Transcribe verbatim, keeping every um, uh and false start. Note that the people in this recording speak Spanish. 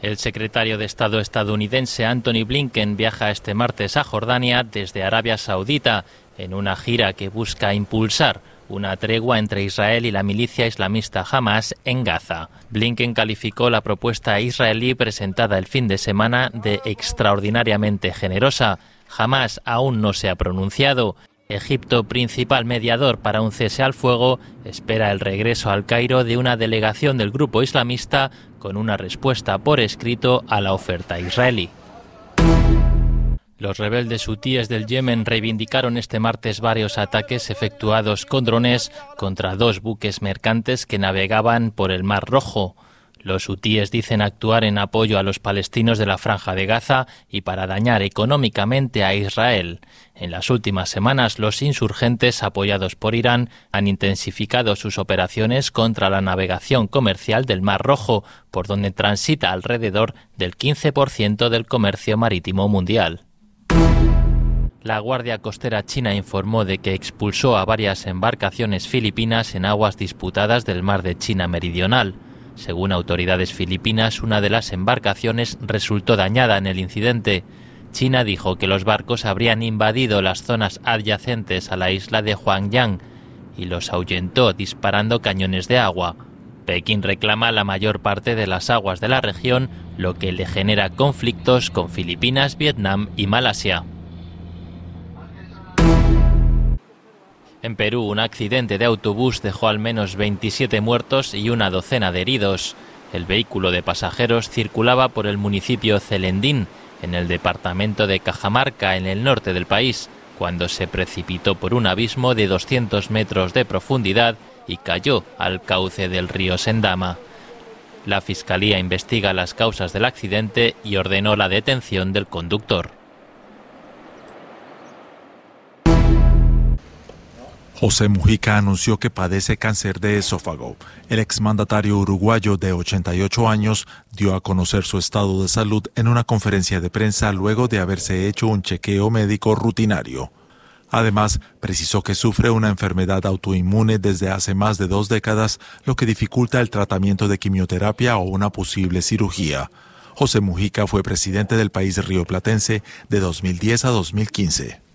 El secretario de Estado estadounidense Antony Blinken viaja este martes a Jordania desde Arabia Saudita en una gira que busca impulsar una tregua entre Israel y la milicia islamista Hamas en Gaza. Blinken calificó la propuesta israelí presentada el fin de semana de extraordinariamente generosa. Hamas aún no se ha pronunciado. Egipto, principal mediador para un cese al fuego, espera el regreso al Cairo de una delegación del grupo islamista con una respuesta por escrito a la oferta israelí. Los rebeldes hutíes del Yemen reivindicaron este martes varios ataques efectuados con drones contra dos buques mercantes que navegaban por el Mar Rojo. Los hutíes dicen actuar en apoyo a los palestinos de la Franja de Gaza y para dañar económicamente a Israel. En las últimas semanas, los insurgentes, apoyados por Irán, han intensificado sus operaciones contra la navegación comercial del Mar Rojo, por donde transita alrededor del quince por ciento del comercio marítimo mundial. La Guardia Costera china informó de que expulsó a varias embarcaciones filipinas en aguas disputadas del Mar de China Meridional. Según autoridades filipinas, una de las embarcaciones resultó dañada en el incidente. China dijo que los barcos habrían invadido las zonas adyacentes a la isla de Huangyang y los ahuyentó disparando cañones de agua. Pekín reclama la mayor parte de las aguas de la región, lo que le genera conflictos con Filipinas, Vietnam y Malasia. En Perú, un accidente de autobús dejó al menos veintisiete muertos y una docena de heridos. El vehículo de pasajeros circulaba por el municipio Celendín, en el departamento de Cajamarca, en el norte del país, cuando se precipitó por un abismo de doscientos metros de profundidad y cayó al cauce del río Sendama. La Fiscalía investiga las causas del accidente y ordenó la detención del conductor. José Mujica anunció que padece cáncer de esófago. El exmandatario uruguayo de ochenta y ocho años dio a conocer su estado de salud en una conferencia de prensa luego de haberse hecho un chequeo médico rutinario. Además, precisó que sufre una enfermedad autoinmune desde hace más de dos décadas, lo que dificulta el tratamiento de quimioterapia o una posible cirugía. José Mujica fue presidente del país rioplatense de dos mil diez a dos mil quince.